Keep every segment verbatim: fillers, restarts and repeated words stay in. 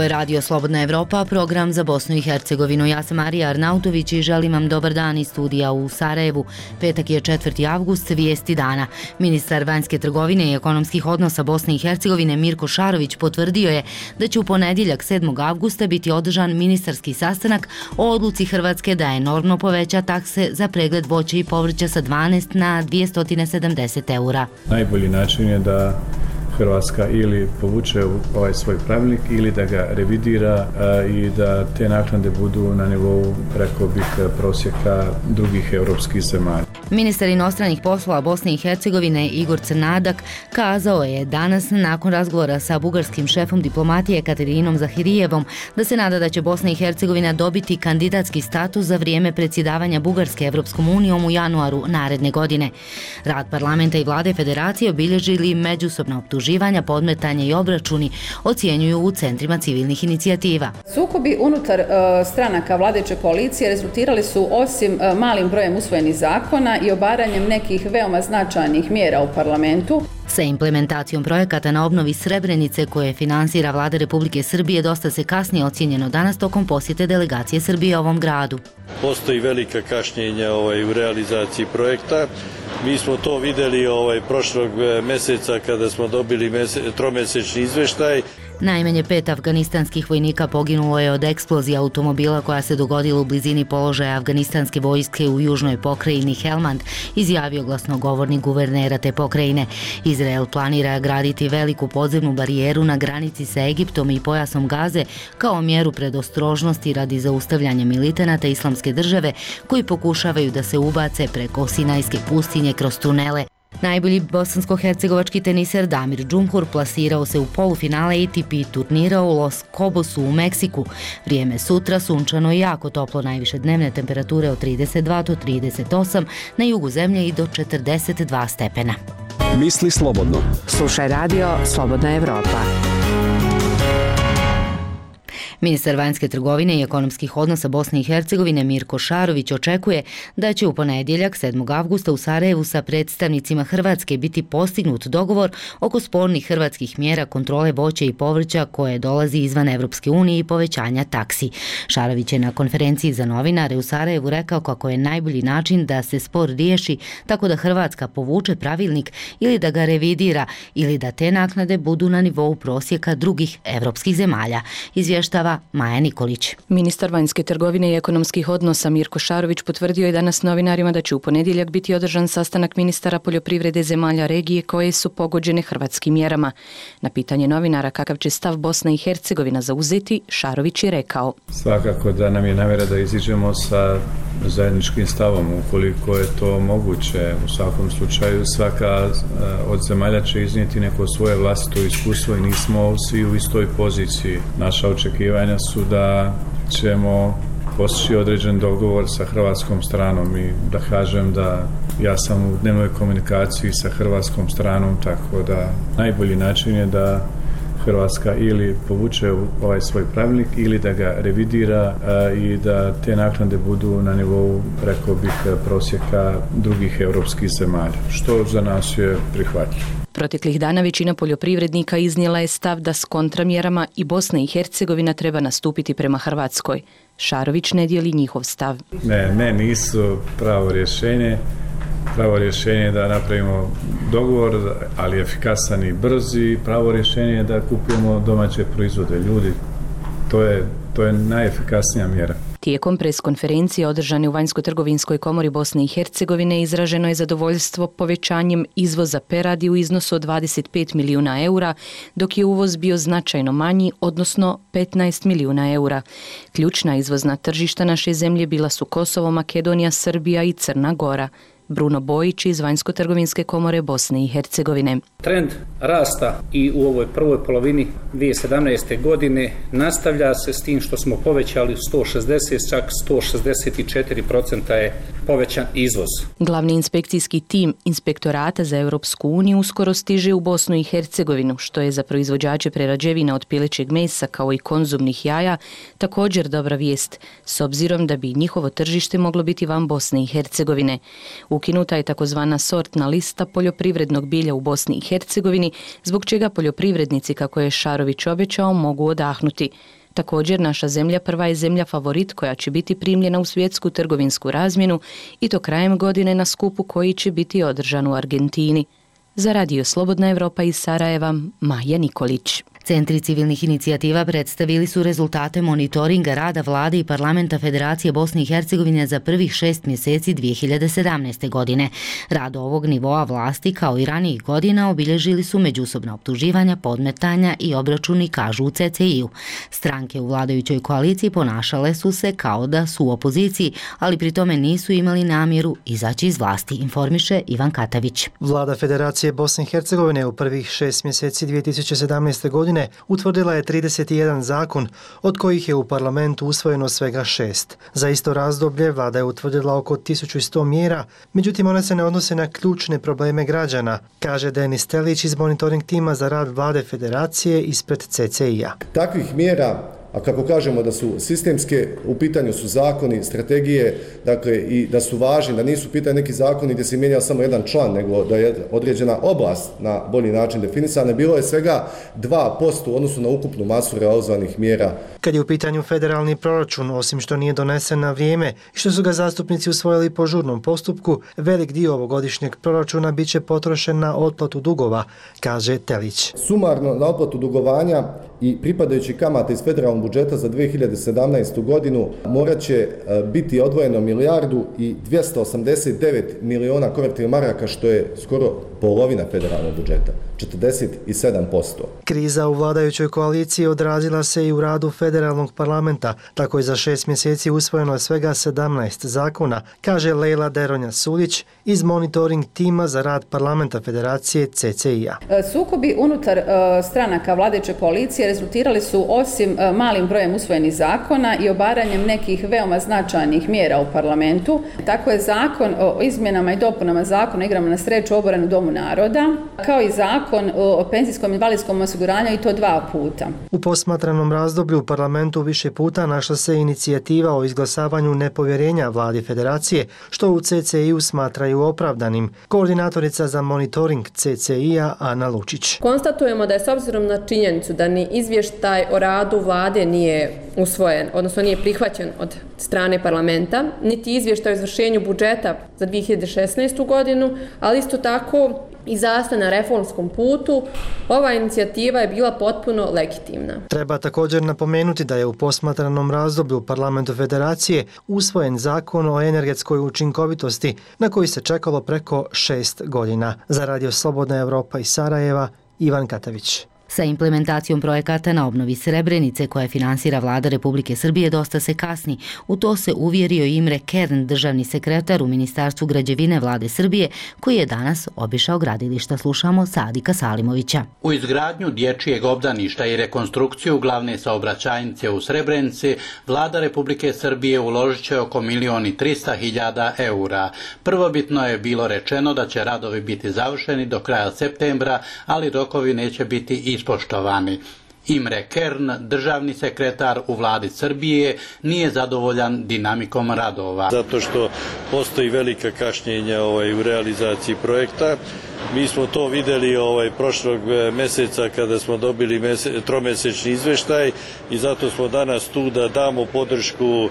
Ovo je Radio Slobodna Evropa, program za Bosnu i Hercegovinu. Ja sam Marija Arnautović i želim vam dobar dan iz studija u Sarajevu. Petak je četvrti avgust, vijesti dana. Ministar vanjske trgovine i ekonomskih odnosa Bosne i Hercegovine Mirko Šarović potvrdio je da će u ponedjeljak sedmog avgusta biti održan ministarski sastanak o odluci Hrvatske da enormno poveća takse za pregled voća i povrća sa dvanaest na dvjesto sedamdeset eura. Najbolji način je da Hrvatska ili povuče ovaj svoj pravilnik ili da ga revidira a, i da te naknade budu na nivou, rekao bih, prosjeka drugih europskih zemalja. Ministar inostranih poslova Bosne i Hercegovine Igor Crnadak kazao je danas nakon razgovora sa bugarskim šefom diplomatije Katerinom Zahirijevom da se nada da će Bosna i Hercegovina dobiti kandidatski status za vrijeme predsjedavanja Bugarske Evropskom unijom u januaru naredne godine. Rad parlamenta i vlade federacije obilježili međusobna optuživanja, podmetanja i obračuni, ocjenjuju u centrima civilnih inicijativa. Sukobi unutar uh, stranaka vladajuće koalicije rezultirali su osim uh, malim brojem usvojenih zakona i obaranjem nekih veoma značajnih mjera u parlamentu. Sa implementacijom projekata na obnovi Srebrenice koje finansira Vlada Republike Srbije dosta se kasnije ocjenjeno danas tokom posjete delegacije Srbije ovom gradu. Postoji velika kašnjenja ovaj, u realizaciji projekta. Mi smo to vidjeli ovaj, prošlog mjeseca kada smo dobili mese, tromjesečni izvještaj. Najmanje pet afganistanskih vojnika poginulo je od eksplozije automobila koja se dogodila u blizini položaja afganistanske vojske u južnoj pokrajini Helmand, izjavio glasnogovornik guvernera te pokrajine. Izrael planira graditi veliku podzemnu barijeru na granici sa Egiptom i pojasom Gaze kao mjeru predostrožnosti radi zaustavljanja militanata Islamske države koji pokušavaju da se ubace preko Sinajske pustinje kroz tunele. Najbolji bosansko-hercegovački teniser Damir Džumhur plasirao se u polufinale A T P turnira u Los Cobosu u Meksiku. Vrijeme sutra sunčano i jako toplo, najviše dnevne temperature od trideset dva do trideset osam, na jugu zemlje i do četrdeset dva stepena. Misli slobodno. Slušaj Radio Slobodna Evropa. Ministar vanjske trgovine i ekonomskih odnosa Bosne i Hercegovine Mirko Šarović očekuje da će u ponedjeljak sedmog avgusta u Sarajevu sa predstavnicima Hrvatske biti postignut dogovor oko spornih hrvatskih mjera kontrole voća i povrća koje dolazi izvan Evropske unije i povećanja taksi. Šarović je na konferenciji za novinare u Sarajevu rekao kako je najbolji način da se spor riješi tako da Hrvatska povuče pravilnik ili da ga revidira ili da te naknade budu na nivou prosjeka drugih evropskih zemalja, izvještava Maja Nikolić. Ministar vanjske trgovine i ekonomskih odnosa Mirko Šarović potvrdio je danas novinarima da će u ponedjeljak biti održan sastanak ministara poljoprivrede zemalja regije koje su pogođene hrvatskim mjerama. Na pitanje novinara kakav će stav Bosna i Hercegovina zauzeti, Šarović je rekao: Svakako da nam je namjera da iziđemo sa zajedničkim stavom ukoliko je to moguće. U svakom slučaju svaka od zemalja će iznijeti neko svoje vlastito iskustvo i nismo svi u istoj poziciji. Naša očekivanja su da ćemo postići određen dogovor sa hrvatskom stranom i da kažem da ja sam u dnevnoj komunikaciji sa hrvatskom stranom, tako da najbolji način je da Hrvatska ili povuče ovaj svoj pravilnik ili da ga revidira a, i da te naknade budu na nivou, rekao bih, prosjeka drugih europskih zemalja, što za nas je prihvatljivo. Proteklih dana većina poljoprivrednika iznijela je stav da s kontramjerama i Bosna i Hercegovina treba nastupiti prema Hrvatskoj. Šarović ne dijeli njihov stav. Ne, ne, nisu pravo rješenje. Pravo rješenje je da napravimo dogovor, ali efikasan i brz, i pravo rješenje je da kupimo domaće proizvode. Ljudi, to je, to je najefikasnija mjera. Tijekom preskonferencije održane u Vanjsko-trgovinskoj komori Bosne i Hercegovine izraženo je zadovoljstvo povećanjem izvoza peradi u iznosu od dvadeset pet milijuna eura, dok je uvoz bio značajno manji, odnosno petnaest milijuna eura. Ključna izvozna tržišta naše zemlje bila su Kosovo, Makedonija, Srbija i Crna Gora. Bruno Bojić iz Vanjsko-trgovinske komore Bosne i Hercegovine. Trend rasta i u ovoj prvoj polovini dvije tisuće sedamnaeste. godine nastavlja se s tim što smo povećali sto šezdeset, čak sto šezdeset četiri posto je povećan izvoz. Glavni inspekcijski tim Inspektorata za Europsku uniju uskoro stiže u Bosnu i Hercegovinu, što je za proizvođače prerađevina od pilećeg mesa kao i konzumnih jaja također dobra vijest, s obzirom da bi njihovo tržište moglo biti van Bosne i Hercegovine. U Ukinuta je takozvana sortna lista poljoprivrednog bilja u Bosni i Hercegovini, zbog čega poljoprivrednici, kako je Šarović obećao, mogu odahnuti. Također, naša zemlja prva je zemlja favorit koja će biti primljena u svjetsku trgovinsku razmjenu i to krajem godine na skupu koji će biti održan u Argentini. Za Radio Slobodna Evropa iz Sarajeva, Maja Nikolić. Centri civilnih inicijativa predstavili su rezultate monitoringa rada vlade i parlamenta Federacije Bosne i Hercegovine za prvih šest mjeseci dvije hiljade sedamnaeste. godine. Rad ovog nivoa vlasti, kao i ranijih godina, obilježili su međusobna optuživanja, podmetanja i obračuni, kažu u C C I-u. Stranke u vladajućoj koaliciji ponašale su se kao da su u opoziciji, ali pri tome nisu imali namjeru izaći iz vlasti, informiše Ivan Katavić. Vlada Federacije Bosne i Hercegovine u prvih šest mjeseci dvije tisuće sedamnaeste. godine utvrdila je trideset jedan zakon, od kojih je u parlamentu usvojeno svega šest. Za isto razdoblje vlada je utvrdila oko tisuću sto mjera, međutim one se ne odnose na ključne probleme građana, kaže Denis Telić iz monitoring tima za rad vlade Federacije ispred C C I-a. Takvih mjera, a kako kažemo da su sistemske, u pitanju su zakoni, strategije, dakle i da su važni, da nisu u pitanju neki zakoni gdje se mijenja samo jedan član, nego da je određena oblast na bolji način definisana, bilo je svega dva posto u odnosu na ukupnu masu realizovanih mjera. Kad je u pitanju federalni proračun, osim što nije donesen na vrijeme i što su ga zastupnici usvojili po žurnom postupku, velik dio ovogodišnjeg proračuna bit će potrošen na otplatu dugova, kaže Telić. Sumarno na otplatu dugovanja i pripadajući kamate iz federalnog budžeta za dvije hiljade sedamnaestu. godinu morat će biti odvojeno milijardu i dvjesto osamdeset devet miliona konvertibilnih maraka, što je skoro polovina federalnog budžeta, četrdeset sedam posto. Kriza u vladajućoj koaliciji odrazila se i u radu federalnog parlamenta, tako je za šest mjeseci usvojeno svega sedamnaest zakona, kaže Lejla Deronja-Sulić iz monitoring tima za rad parlamenta Federacije C C I-a. Sukobi unutar stranaka vladajuće koalicije rezultirali su, osim malim brojem usvojenih zakona i obaranjem nekih veoma značajnih mjera u parlamentu. Tako je zakon o izmjenama i dopunama zakona o igrama na sreću oboren u Domu naroda, kao i zakon o penzijskom i invalidskom osiguranju, i to dva puta. U posmatranom razdoblju u parlamentu više puta našla se inicijativa o izglasavanju nepovjerenja vladi Federacije, što u C C I-u smatraju opravdanim. Koordinatorica za monitoring C C I-a Ana Lučić. Konstatujemo da je, s obzirom na činjenicu da ni izvještaj o radu vlade nije usvojen, odnosno nije prihvaćen od strane parlamenta, niti izvještaj o izvršenju budžeta za dvije hiljade šesnaestu. godinu, ali isto tako i zastoj na reformskom putu, ova inicijativa je bila potpuno legitimna. Treba također napomenuti da je u posmatranom razdoblju u parlamentu Federacije usvojen zakon o energetskoj učinkovitosti, na koji se čekalo preko šest godina. Za Radio Slobodna Evropa iz Sarajeva, Ivan Katavić. Sa implementacijom projekata na obnovi Srebrenice, koje finansira vlada Republike Srbije, dosta se kasni. U to se uvjerio Imre Kern, državni sekretar u Ministarstvu građevine vlade Srbije, koji je danas obišao gradilišta. Slušamo Sadika Salimovića. U izgradnju dječjeg obdaništa i rekonstrukciju glavne saobraćajnice u Srebrenici vlada Republike Srbije uložit će oko milion i trista hiljada eura. Prvobitno je bilo rečeno da će radovi biti završeni do kraja septembra, ali rokovi neće biti ispoštovani. ispoštovani. Imre Kern, državni sekretar u vladi Srbije, nije zadovoljan dinamikom radova. Zato što postoji velika kašnjenja ovaj, u realizaciji projekta. Mi smo to vidjeli ovaj, prošlog mjeseca kada smo dobili mese, tromjesečni izvještaj i zato smo danas tu da damo podršku e,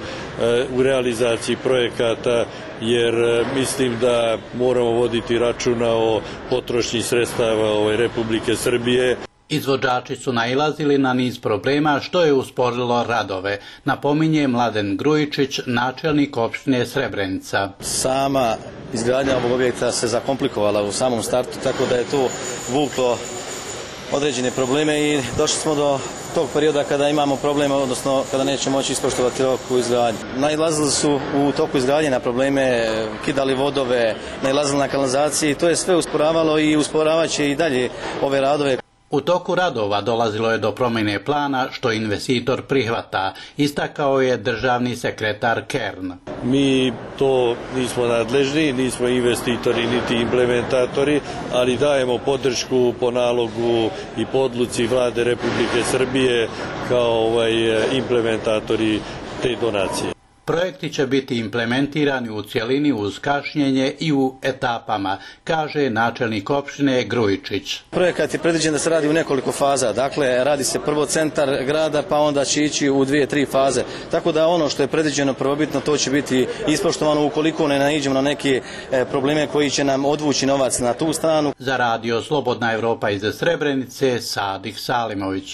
u realizaciji projekata, jer e, mislim da moramo voditi računa o potrošnji sredstava ovaj, Republike Srbije. Izvođači su nailazili na niz problema, što je usporilo radove, napominje Mladen Grujičić, načelnik opštine Srebrenica. Sama izgradnja ovog objekta se zakomplikovala u samom startu, tako da je tu vuklo određene probleme i došli smo do tog perioda kada imamo probleme, odnosno kada nećemo moći ispoštovati rok u izgradnji. Nailazili su u toku izgradnje na probleme, kidali vodove, nailazili na kanalizaciji, to je sve usporavalo i usporavaće i dalje ove radove. U toku radova dolazilo je do promjene plana, što investitor prihvata, istakao je državni sekretar Kern. Mi to nismo nadležni, nismo investitori niti implementatori, ali dajemo podršku po nalogu i po odluci vlade Republike Srbije kao ovaj, implementatori te donacije. Projekti će biti implementirani u cjelini uz kašnjenje i u etapama, kaže načelnik opštine Grujičić. Projekat je predviđen da se radi u nekoliko faza. Dakle, radi se prvo centar grada, pa onda će ići u dvije, tri faze. Tako da ono što je predviđeno prvobitno, to će biti ispoštovano ukoliko ne naiđemo na neke probleme koji će nam odvući novac na tu stranu. Za radio Slobodna Evropa iz Srebrenice, Sadik Salimović.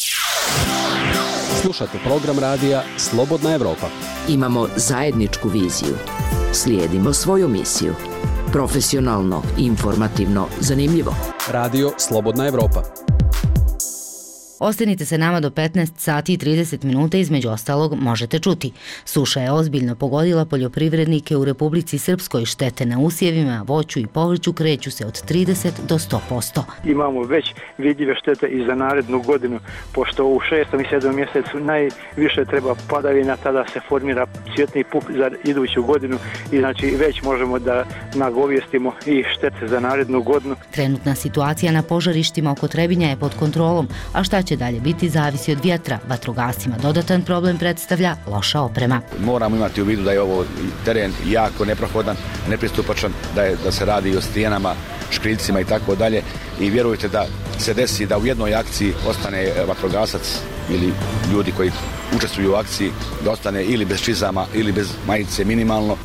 Slušate program radija Slobodna Evropa. Imamo zajedničku viziju. Slijedimo svoju misiju. Profesionalno, informativno, zanimljivo. Radio Slobodna Evropa. Ostanite se nama do petnaest sati i trideset minuta, između ostalog možete čuti. Suša je ozbiljno pogodila poljoprivrednike u Republici Srpskoj, štete na usjevima, voću i povrću kreću se od trideset do sto posto. Imamo već vidljive štete i za narednu godinu, pošto u šestom i sedmom mjesecu najviše treba padavina, tada se formira cvjetni puk za iduću godinu i znači već možemo da nagovijestimo i štete za narednu godinu. Trenutna situacija na požarištima oko Trebinja je pod kontrolom, a šta će dalje biti zavisi od vjetra. Vatrogascima dodatan problem predstavlja loša oprema. Moramo imati u vidu da je ovo teren jako neprohodan, nepristupačan, da, je, da se radi i o stijenama, škriljcima i tako dalje. I vjerujte da se desi da u jednoj akciji ostane vatrogasac ili ljudi koji učestvuju u akciji, da ostane ili bez čizama ili bez majice minimalno.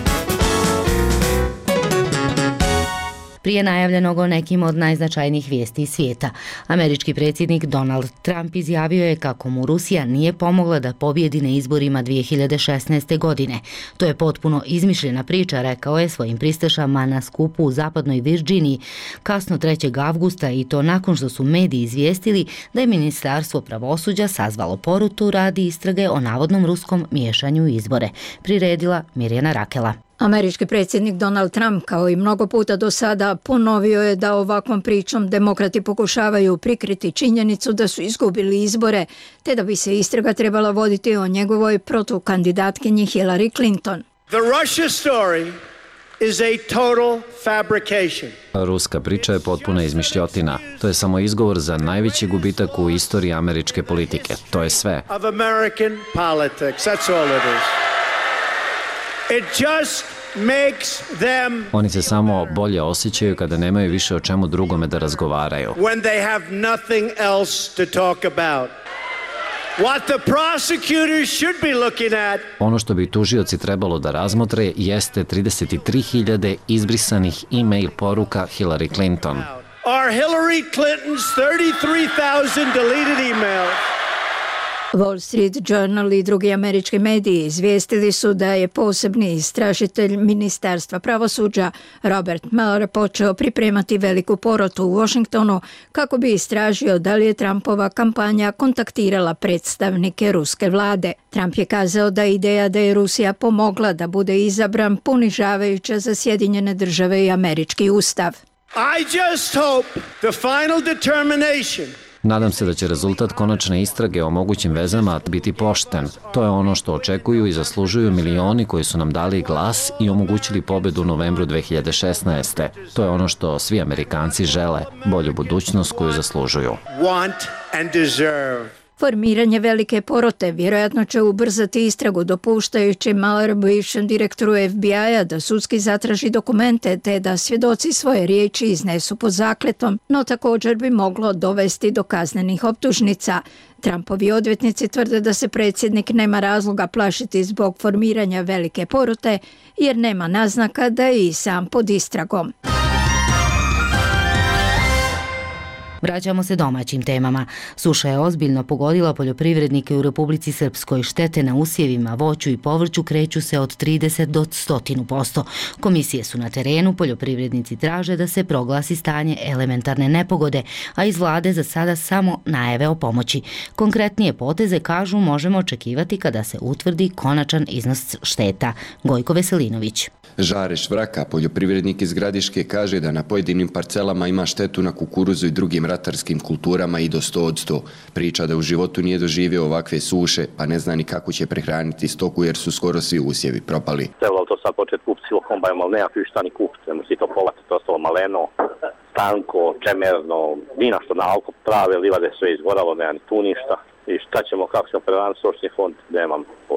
Prije najavljenog o nekim od najznačajnijih vijesti iz svijeta. Američki predsjednik Donald Trump izjavio je kako mu Rusija nije pomogla da pobjedi na izborima dvije hiljade šesnaeste. godine. To je potpuno izmišljena priča, rekao je svojim pristašama na skupu u zapadnoj Virginiji kasno trećeg avgusta, i to nakon što su mediji izvijestili da je Ministarstvo pravosuđa sazvalo porutu radi istrage o navodnom ruskom miješanju u izbore. Priredila Mirjana Rakela. Američki predsjednik Donald Trump, kao i mnogo puta do sada, ponovio je da ovakvom pričom demokrati pokušavaju prikriti činjenicu da su izgubili izbore, te da bi se istraga trebala voditi o njegovoj protukandidatkinji Hillary Clinton. The Russia story is a total fabrication. Ruska priča je potpuna izmišljotina. To je samo izgovor za najveći gubitak u istoriji američke politike. To je sve. Of American politics. That's all it is. It just makes them Oni se samo bolje osjećaju kada nemaju više o čemu drugome da razgovaraju. When they have nothing else to talk about. What the prosecutors should be looking at. Ono što bi tužioci trebalo da razmotre jeste trideset tri hiljade izbrisanih e-mail poruka Hillary Clinton. Are Hillary Clinton's thirty-three thousand deleted emails. Wall Street Journal i drugi američki mediji izvijestili su da je posebni istražitelj Ministarstva pravosuđa Robert Mueller počeo pripremati veliku porotu u Washingtonu kako bi istražio da li je Trumpova kampanja kontaktirala predstavnike ruske vlade. Trump je kazao da ideja da je Rusija pomogla da bude izabran ponižavajuća za Sjedinjene države i američki ustav. I just hope the final determination Nadam se da će rezultat konačne istrage o mogućim vezama biti pošten. To je ono što očekuju i zaslužuju milioni koji su nam dali glas i omogućili pobedu u novembru dve hiljade šesnaeste. To je ono što svi Amerikanci žele, bolju budućnost koju zaslužuju. Want and deserve. Formiranje velike porote vjerojatno će ubrzati istragu, dopuštajući Mueller bivšem direktoru F B I-a da sudski zatraži dokumente te da svjedoci svoje riječi iznesu pod zakletom, no također bi moglo dovesti do kaznenih optužnica. Trumpovi odvjetnici tvrde da se predsjednik nema razloga plašiti zbog formiranja velike porote, jer nema naznaka da je i sam pod istragom. Vraćamo se domaćim temama. Suša je ozbiljno pogodila poljoprivrednike u Republici Srpskoj. Štete na usjevima, voću i povrću kreću se od trideset do sto posto. Komisije su na terenu, poljoprivrednici traže da se proglasi stanje elementarne nepogode, a iz vlade za sada samo najave o pomoći. Konkretnije poteze, kažu, možemo očekivati kada se utvrdi konačan iznos šteta. Gojko Veselinović. Žareš Vraka, poljoprivrednik iz Gradiške, kaže da na pojedinim parcelama ima štetu na kukuruzu i drugim ratarskim kulturama i do sto od sto. Priča da u životu nije doživio ovakve suše, pa ne zna ni kako će prehraniti stoku jer su skoro svi usjevi propali. Trebalo to sad početi kupiti silo kombajom, ali nema šta ni kupiti, ne si to polati, to ostalo maleno, stanko, čemerno, ni na što na alko, prave livade sve izgoralo, nema ni tu ništa. I šta ćemo, kako ćemo prehraniti stočni fond, nemam pojma.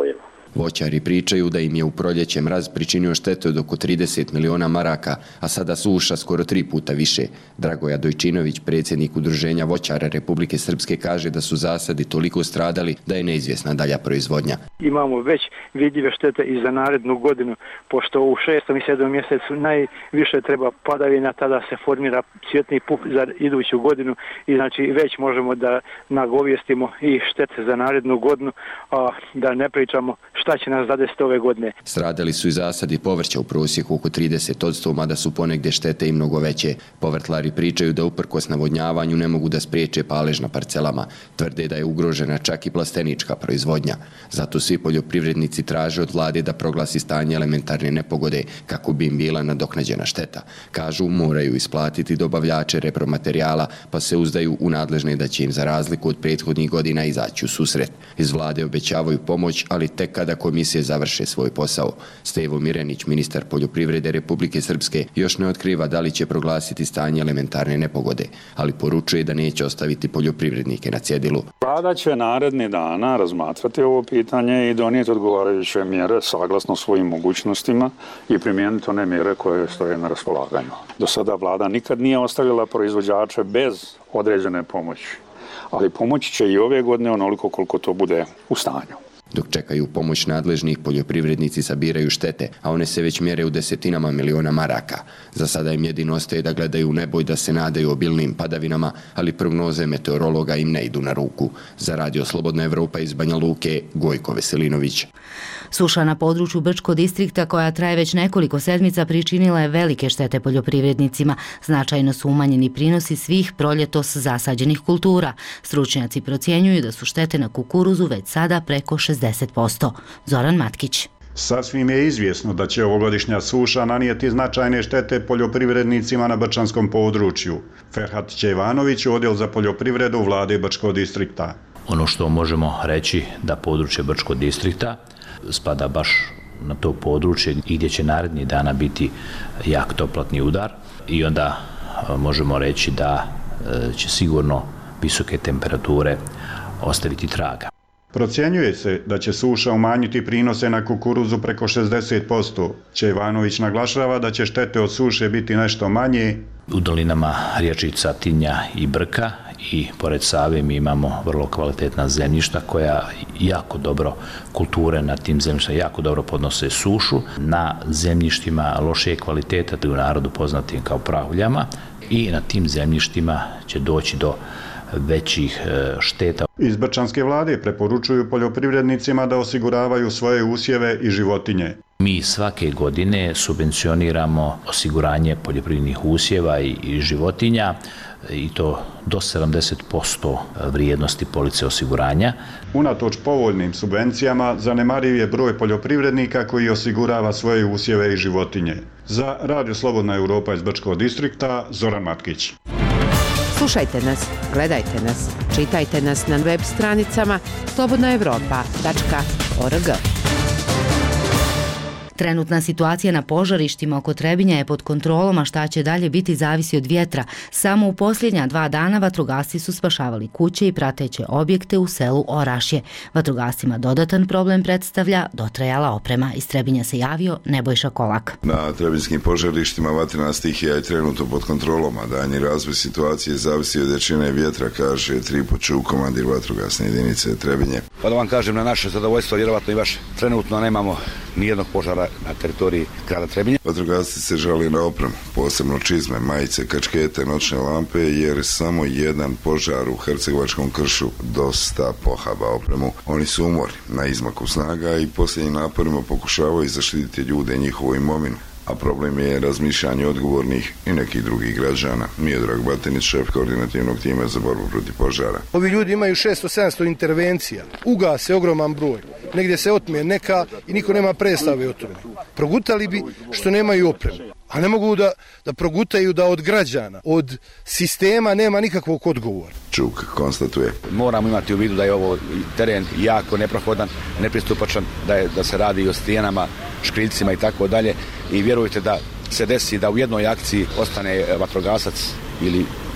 Voćari pričaju da im je u proljeće mraz pričinio štete od oko trideset miliona maraka, a sada suša skoro tri puta više. Dragoja Dojčinović, predsjednik Udruženja voćara Republike Srpske, kaže da su zasadi toliko stradali da je neizvjesna dalja proizvodnja. Imamo već vidljive štete i za narednu godinu, pošto u šestom i sedmom mjesecu najviše treba padavina, tada se formira cvjetni pup za iduću godinu i znači već možemo da nagovijestimo i štete za narednu godinu, a da ne pričamo šta će nas zadesiti ove godine. Stradali su i zasadi povrća u prosjeku oko trideset posto, mada su ponegdje štete i mnogo veće. Povrtlari pričaju da uprkos navodnjavanju ne mogu da spriječe palež na parcelama. Tvrde da je ugrožena čak i plastenička proizvodnja. Zato svi poljoprivrednici traže od vlade da proglasi stanje elementarne nepogode kako bi im bila nadoknađena šteta. Kažu, moraju isplatiti dobavljače repromaterijala, pa se uzdaju u nadležne da će im za razliku od prethodnih godina izaći u susret. Iz vlade obećavaju pomoć, ali tek kada komisije završe svoj posao. Stevo Mirenić, ministar poljoprivrede Republike Srpske, još ne otkriva da li će proglasiti stanje elementarne nepogode, ali poručuje da neće ostaviti poljoprivrednike na cjedilu. Vlada će narednih dana razmatrati ovo pitanje i donijeti odgovarajuće mjere saglasno svojim mogućnostima i primijeniti one mjere koje stoje na raspolaganju. Do sada vlada nikad nije ostavila proizvođače bez određene pomoći, ali pomoći će i ove godine onoliko koliko to bude u stanju. Dok čekaju pomoć nadležnih, poljoprivrednici sabiraju štete, a one se već mjere u desetinama miliona maraka. Za sada im jedino ostaje da gledaju u nebo i da se nadaju obilnim padavinama, ali prognoze meteorologa im ne idu na ruku. Za Radio Slobodna Evropa iz Banja Luke, Gojko Veselinović. Suša na području Brčko distrikta, koja traje već nekoliko sedmica, pričinila je velike štete poljoprivrednicima. Značajno su umanjeni prinosi svih proljetos zasađenih kultura. Stručnjaci procjenjuju da su štete na kukuruzu već sada preko šezdeset posto. Zoran Matkić. Sasvim je izvjesno da će ovogodišnja suša nanijeti značajne štete poljoprivrednicima na brčanskom području. Ferhat Čevanović, odjel za poljoprivredu vlade Brčko distrikta. Ono što možemo reći da područje Brčko distrikta spada baš na to područje gdje će narednih dana biti jak toplatni udar i onda možemo reći da će sigurno visoke temperature ostaviti traga. Procjenjuje se da će suša umanjiti prinose na kukuruzu preko šezdeset posto. Čevanović naglašava da će štete od suše biti nešto manje. U dolinama Riječica, Tinja i Brka i pored Save mi imamo vrlo kvalitetna zemljišta koja jako dobro, kulture na tim zemljištima jako dobro podnose sušu. Na zemljištima lošije kvaliteta, u narodu poznatim kao prahuljama, i na tim zemljištima će doći do većih šteta. Iz brčanske vlade preporučuju poljoprivrednicima da osiguravaju svoje usjeve i životinje. Mi svake godine subvencioniramo osiguranje poljoprivrednih usjeva i životinja i to do sedamdeset posto vrijednosti police osiguranja. Unatoč povoljnim subvencijama, zanemariv je broj poljoprivrednika koji osigurava svoje usjeve i životinje. Za Radio Slobodna Evropa iz Brčkog distrikta, Zoran Matkić. Slušajte nas, gledajte nas, čitajte nas na web stranicama slobodna evropa tačka org. Trenutna situacija na požarištima oko Trebinja je pod kontrolom, a šta će dalje biti zavisi od vjetra. Samo u posljednja dva dana vatrogasci su spašavali kuće i prateće objekte u selu Orašje. Vatrogascima dodatan problem predstavlja dotrajala oprema. Iz Trebinja se javio Nebojša Kolak. Na trebinjskim požarištima vatrena stihija je trenutno pod kontrolom, a danji razvoj situacije zavisi od jačine vjetra, kaže Tripo Čuk, komandir vatrogasne jedinice Trebinje. Pa da vam kažem, na naše zadovoljstvo, vjerovatno i baš trenutno nemamo nijednog požara na teritoriji grada Trebinja. Vatrogasci se žali na opremu, posebno čizme, majice, kačkete, noćne lampe, jer samo jedan požar u Hercegovačkom kršu dosta pohaba opremu. Oni su umorni, na izmaku snaga i posljednjim naporima pokušavaju zaštititi ljude i njihovu imovinu. A problem je razmišljanje odgovornih i nekih drugih građana. Miodrag Batinić, šef koordinativnog tima za borbu protiv požara. Ovi ljudi imaju šesto sedamsto intervencija, ugase ogroman broj, negdje se otme neka i niko nema predstave o tome. Progutali bi što nemaju opremu, a ne mogu da, da progutaju da od građana, od sistema nema nikakvog odgovora. Čuk konstatuje. Moramo imati u vidu da je ovo teren jako neprohodan, nepristupačan, da, je, da se radi o stijenama, škriljcima i tako dalje, i vjerujte da se desi da u jednoj akciji ostane vatrogasac ili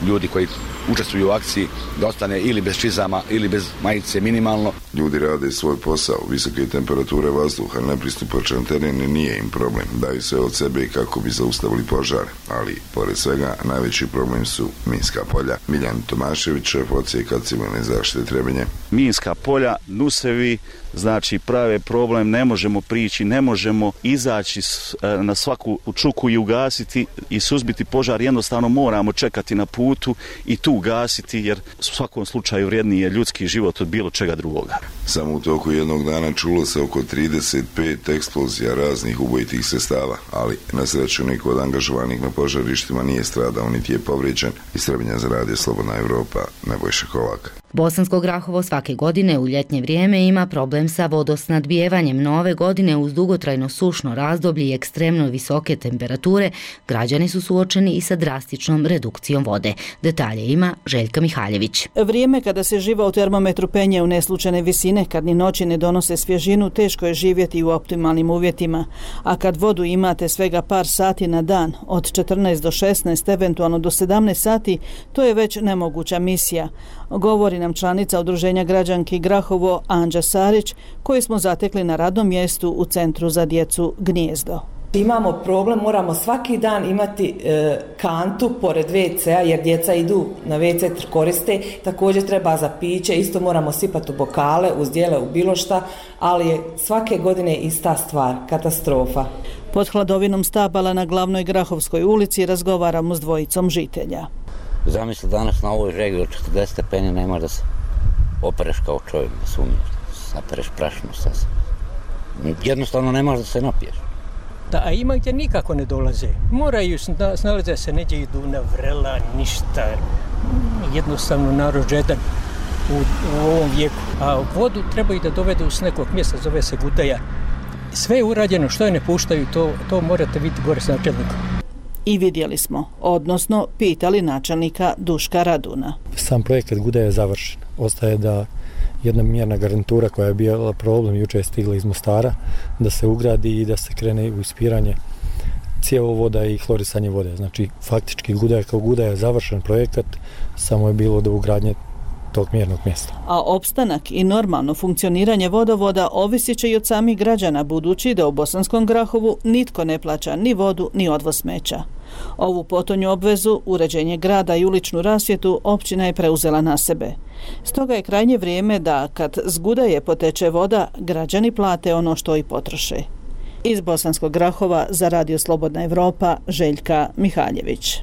ljudi koji učestvuju u akciji da ostane ili bez čizama ili bez majice minimalno. Ljudi rade svoj posao, visoke temperature vazduha, nepristupačan teren nije im problem. Daju sve od sebe kako bi zaustavili požare, ali pored svega najveći problem su minska polja. Miljan Tomašević, šef odsjeka civilne zaštite Trebinje. Minska polja, nusevi, znači prave problem, ne možemo prići, ne možemo izaći na svaku čuku i ugasiti i suzbiti požar, jednostavno moramo čekati na putu i tu ugasiti, jer u svakom slučaju vrijedniji je ljudski život od bilo čega drugoga. Samo u toku jednog dana čulo se oko trideset pet eksplozija raznih ubojitih sredstava, ali na sreću niko od angažovanih na požarištima nije stradao niti je povrijeđen. Iz Trebinja za radio Slobodna Evropa, Nebojša Kovak. Bosansko Grahovo svake godine u ljetnje vrijeme ima problem sa vodosnadbijevanjem, no ove godine uz dugotrajno sušno razdoblje i ekstremno visoke temperature građani su suočeni i sa drastičnom redukcijom vode. Detalje ima Željka Mihaljević. Vrijeme kada se živa u termometru penje u neslučajne visine, kad ni noći ne donose svježinu, teško je živjeti u optimalnim uvjetima. A kad vodu imate svega par sati na dan, od četrnaest do šesnaest, eventualno do sedamnaest sati, to je već nemoguća misija. Govori nam članica Udruženja građanki Grahovo Anđa Sarić, koju smo zatekli na radnom mjestu u Centru za djecu Gnijezdo. Imamo problem, moramo svaki dan imati e, kantu pored ve ce a jer djeca idu na ve ce koriste, također treba za piće, isto moramo sipati u bokale, u zdjele, u bilo šta, ali je svake godine ista stvar, katastrofa. Pod hladovinom stabala na glavnoj Grahovskoj ulici razgovaramo s dvojicom žitelja. Zamisli danas na ovoj žegi od četrdeset stepeni nema da se opereš kao čovjek, da se umiješ, sapereš prašnu sasvim. Jednostavno nemaš da se napiješ. Da, a ima gdje nikako ne dolaze. Moraju snalaze se, neđe idu na vrela, ništa. Jednostavno narod žedan u, u ovom vijeku. A vodu trebaju da dovedu s nekog mjesta, zove se Gudaja. Sve je urađeno, što je ne puštaju, to, to morate vidjeti gore s načelnikom. I vidjeli smo, odnosno pitali načelnika Duška Raduna. Sam projekat Gudaja je završen. Ostaje da jedna mjerna garnitura koja je bila problem, juče je stigla iz Mostara, da se ugradi i da se krene u ispiranje cjevovoda i hlorisanje vode. Znači, faktički Gudaja kao Gudaja je završen projekat, samo je bilo do ugradnje tog mjernog mjesta. A opstanak i normalno funkcioniranje vodovoda ovisit će i od samih građana, budući da u Bosanskom Grahovu nitko ne plaća ni vodu ni odvoz smeća. Ovu potonju obvezu, uređenje grada i uličnu rasvjetu, općina je preuzela na sebe. Stoga je krajnje vrijeme da, kad s Gudaje poteče voda, građani plate ono što i potroše. Iz Bosanskog Grahova za radio Slobodna Evropa, Željka Mihaljević.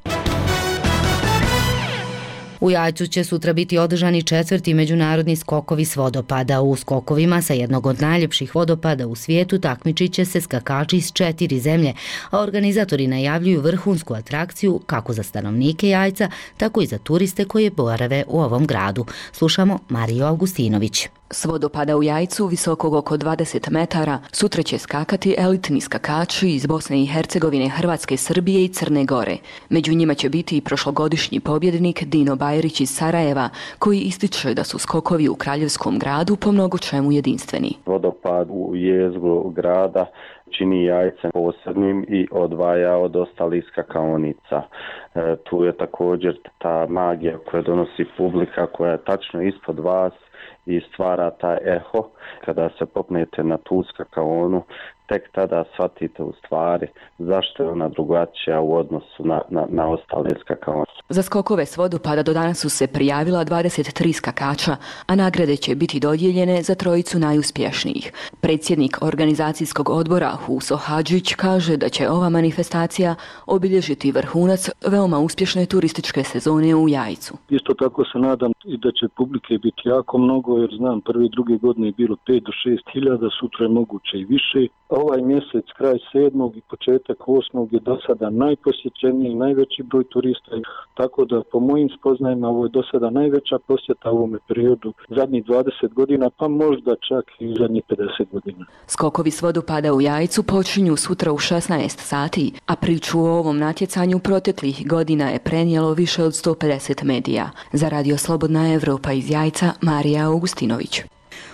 U Jajcu će sutra biti održani četvrti međunarodni skokovi s vodopada. U skokovima sa jednog od najljepših vodopada u svijetu takmičit će se skakači iz četiri zemlje, a organizatori najavljuju vrhunsku atrakciju kako za stanovnike Jajca, tako i za turiste koji borave u ovom gradu. Slušamo Mariju Augustinović. S vodopada u Jajcu, visokog oko dvadeset metara, sutra će skakati elitni skakači iz Bosne i Hercegovine, Hrvatske, Srbije i Crne Gore. Među njima će biti i prošlogodišnji pobjednik Dino Bajerić iz Sarajeva, koji ističe da su skokovi u Kraljevskom gradu po mnogo čemu jedinstveni. Vodopad u jezgru grada čini Jajce posebnim i odvaja od ostalih skakaonica. E, tu je također ta magija koja donosi publika koja je tačno ispod vas i stvara taj eho. Kada se popnete na tu skakaonu, tek tada shvatite u stvari zašto je ona drugačija u odnosu na, na, na ostale skakaone. Za skokove s vodopada do danas su se prijavila dvadeset tri skakača, a nagrade će biti dodijeljene za trojicu najuspješnijih. Predsjednik organizacijskog odbora Huso Hadžić kaže da će ova manifestacija obilježiti vrhunac veoma uspješne turističke sezone u Jajcu. Isto tako se nadam i da će publike biti jako mnogo, jer znam prve i druge godine je bilo pet do šest hiljada, sutra je moguće i više. Ovaj mjesec, kraj sedmog i početak osmog je do sada najposjećeniji, najveći broj turista, tako da po mojim spoznajima ovo je do sada najveća posjeta u ovome periodu zadnjih dvadeset godina, pa možda čak i zadnjih pedeset godina. Skokovi s vodopada u Jajcu počinju sutra u šesnaest sati, a priču o ovom natjecanju proteklih godina je prenijelo više od sto pedeset medija. Za radio Slobodna Evropa iz Jajca, Marija Augustinović.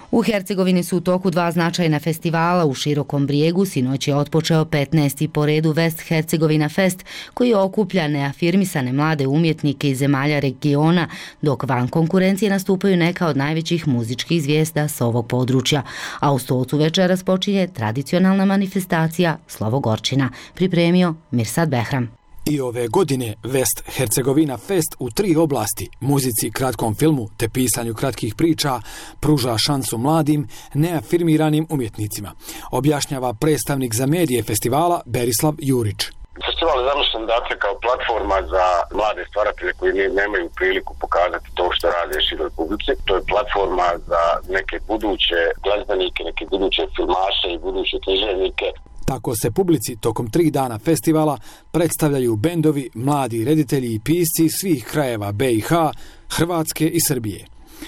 U Hercegovini su u toku dva značajna festivala. U Širokom Brijegu sinoć je otpočeo petnaesti po redu West Hercegovina Fest, koji okuplja neafirmisane mlade umjetnike iz zemalja regiona, dok van konkurencije nastupaju neka od najvećih muzičkih zvijezda s ovog područja. A u Stolcu večeras počinje tradicionalna manifestacija Slovo-Gorčina. Pripremio Mirsad Behram. I ove godine West Hercegovina Fest u tri oblasti, muzici, kratkom filmu te pisanju kratkih priča, pruža šansu mladim, neafirmiranim umjetnicima, objašnjava predstavnik za medije festivala Berislav Jurić. Festival je zamišljen dakle kao platforma za mlade stvaratelje koji nemaju priliku pokazati to što rade široj publici. To je platforma za neke buduće glazbenike, neke buduće filmaše i buduće književnike. Tako se publici tokom tri dana festivala predstavljaju bendovi, mladi reditelji i pisci iz svih krajeva B i H, Hrvatske i Srbije.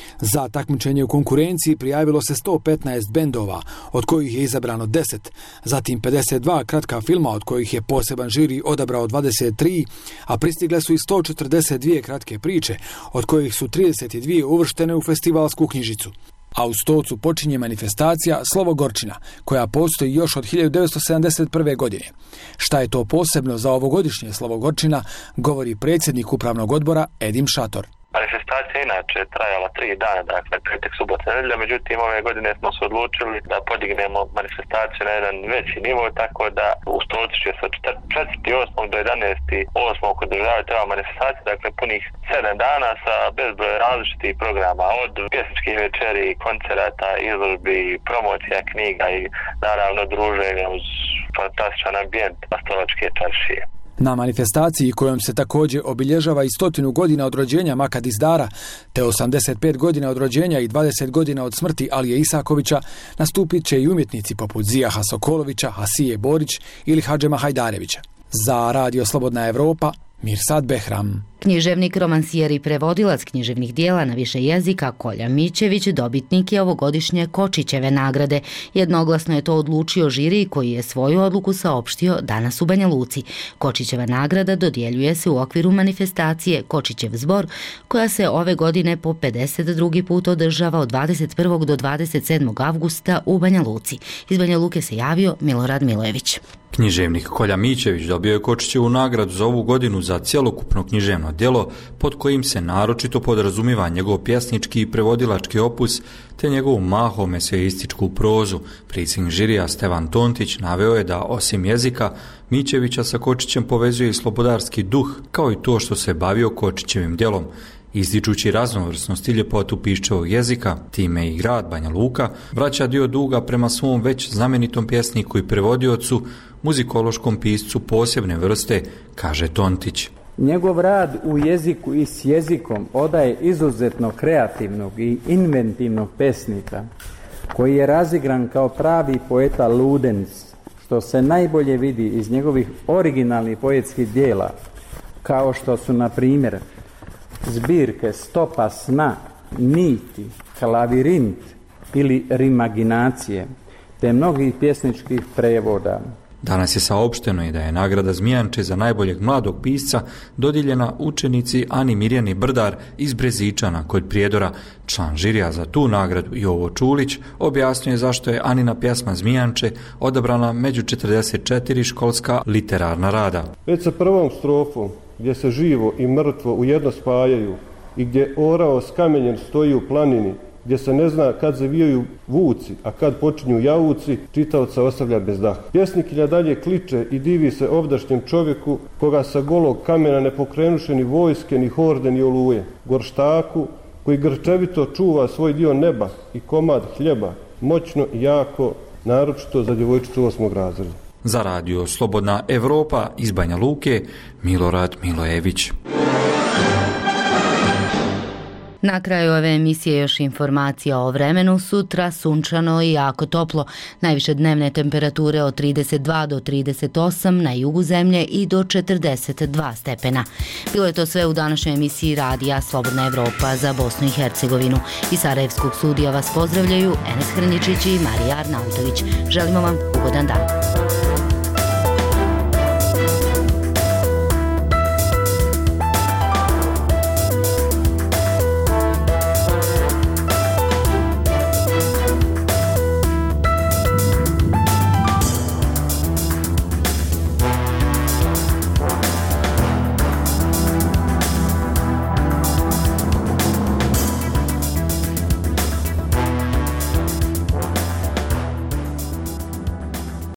Za takmičenje u konkurenciji prijavilo se sto petnaest bendova, od kojih je izabrano deset, zatim pedeset dva kratka filma, od kojih je poseban žiri odabrao dvadeset tri, a pristigle su i sto četrdeset dvije kratke priče, od kojih su trideset dvije uvrštene u festivalsku knjižicu. A u Stolcu počinje manifestacija Slovo-Gorčina, koja postoji još od hiljadu devetsto sedamdeset prve. godine. Šta je to posebno za ovogodišnje Slovo-Gorčina, govori predsjednik upravnog odbora Edim Šator. Manifestacija inače trajala tri dana, dakle petak, subota, nedjelja, međutim ove godine smo se odlučili da podignemo manifestaciju na jedan veći nivo, tako da u Stolcu će se od četvrtog osmog do jedanaestog osmog održavati ova manifestacija, dakle punih sedam dana sa bezbroj različitih programa, od pjesničkih večeri, koncerata, izložbi, promocija knjiga i naravno druženja uz fantastičan ambijent Stolačke čaršije. Na manifestaciji kojom se također obilježava i stotinu godina od rođenja Maka Dizdara, te osamdeset pet godina od rođenja i dvadeset godina od smrti Alije Isakovića, nastupit će i umjetnici poput Zijaha Sokolovića, Hasije Borić ili Hadžema Hajdarevića. Za Radio Slobodna Evropa, Mirsad Behram. Književnik, romansijer i prevodilac književnih dijela na više jezika Kolja Mićević dobitnik je ovogodišnje Kočićeve nagrade. Jednoglasno je to odlučio žiri koji je svoju odluku saopštio danas u Banja Luci. Kočićeva nagrada dodjeljuje se u okviru manifestacije Kočićev zbor, koja se ove godine po pedeset drugi put održava od dvadeset prvog do dvadeset sedmog avgusta u Banja Luci. Iz Banja Luke se javio Milorad Milojević. Književnik Kolja Mićević dobio je Kočićevu nagradu za ovu godinu za cjelokupno književno djelo pod kojim se naročito podrazumijeva njegov pjesnički i prevodilački opus te njegovu mahom eseističku prozu. Predsjednik žirija Stevan Tontić naveo je da osim jezika Mićevića sa Kočićem povezuje i slobodarski duh, kao i to što se bavio Kočićevim djelom. Ističući raznovrsnost i ljepotu Piščevog jezika, time i grad Banja Luka vraća dio duga prema svom već znamenitom pjesniku i prevodiocu, muzikološkom piscu posebne vrste, kaže Tontić. Njegov rad u jeziku i s jezikom odaje izuzetno kreativnog i inventivnog pesnika, koji je razigran kao pravi poeta Ludens, što se najbolje vidi iz njegovih originalnih poetskih dijela, kao što su, na primjer, zbirke Stopa sna, Niti, Klavirint ili Rimaginacije, te mnogih pjesničkih prevoda. Danas je saopšteno i da je nagrada Zmijanče za najboljeg mladog pisca dodijeljena učenici Ani Mirjani Brdar iz Brezičana kod Prijedora. Član žirija za tu nagradu Jovo Čulić objasnjuje zašto je Anina pjesma Zmijanče odabrana među četrdeset četiri školska literarna rada. Već sa prvom strofom, gdje se živo i mrtvo ujedno spajaju i gdje orao s kamenjem stoji u planini, gdje se ne zna kad zavijaju vuci, a kad počinju javuci, čitaoca ostavlja bez daha. Pjesnikinja dalje kliče i divi se ovdašnjem čovjeku, koga sa golog kamena ne pokrenuše ni vojske, ni horde, ni oluje. Gorštaku, koji grčevito čuva svoj dio neba i komad hljeba, moćno i jako, naročito za djevojčicu osmog razreda. Za Radio Slobodna Evropa iz Banja Luke, Milorad Milojević. Na kraju ove emisije još informacija o vremenu. Sutra sunčano i jako toplo. Najviše dnevne temperature od trideset dva do trideset osam na jugu zemlje i do četrdeset dva stepena. Bilo je to sve u današnjoj emisiji Radija Slobodna Evropa za Bosnu i Hercegovinu. Iz Sarajevskog studija vas pozdravljaju Enes Hrničić i Marija Arnautović. Želimo vam ugodan dan.